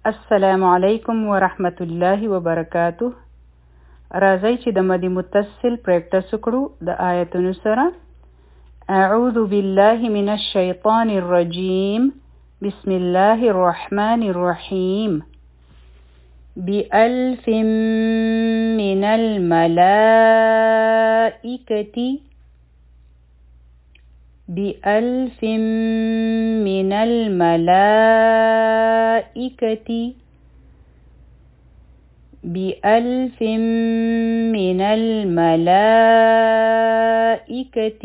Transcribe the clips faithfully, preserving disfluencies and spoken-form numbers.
السلام علیکم ورحمت الله وبرکاته. راځئ چې د مد متصل پریکټس وکړو د آیتونو سره. اعوذ بالله من الشیطان الرجیم. بسم الله الرحمن الرحیم. بألف من الملائکة بألف من الملائكة بألف من الملائكة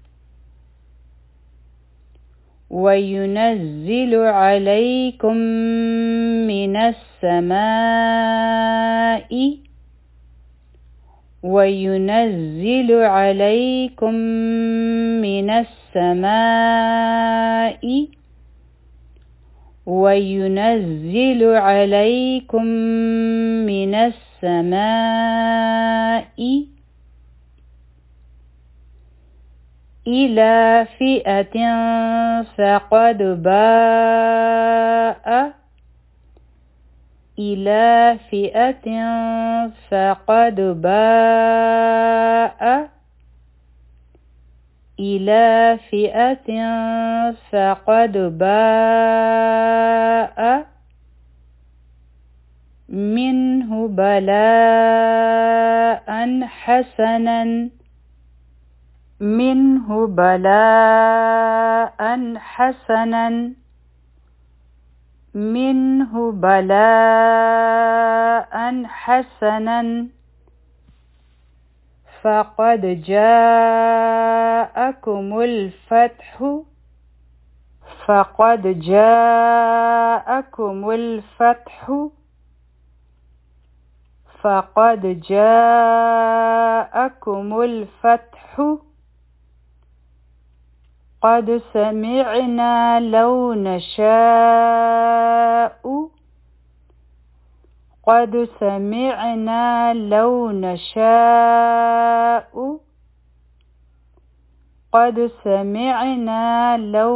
وينزل عليكم من السماء وينزل عليكم من السماء وينزل عليكم من السماء إلى فئة فقد باء إلى فئة فقد باء إلى فئة فقد باء منه بلاء حسنا منه بلاء حسنا منه بلاء حسنا فقد جاءكم الفتح فقد جاءكم الفتح فقد جاءكم الفتح قد سمعنا لو نشاء قد سمعنا لو نشاء قد سمعنا لو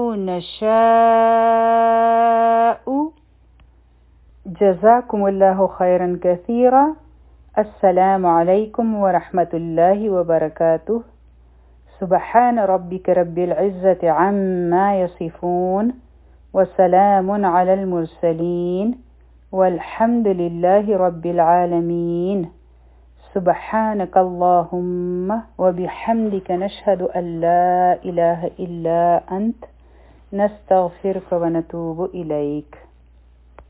نشاء. جزاكم الله خيرا كثيرا. السلام عليكم ورحمة الله وبركاته. سبحان ربك رب العزة عما يصفون وسلام على المرسلين والحمد لله رب العالمين. سبحانك اللهم وبحمدك نشهد أن لا إله إلا أنت نستغفرك ونتوب إليك.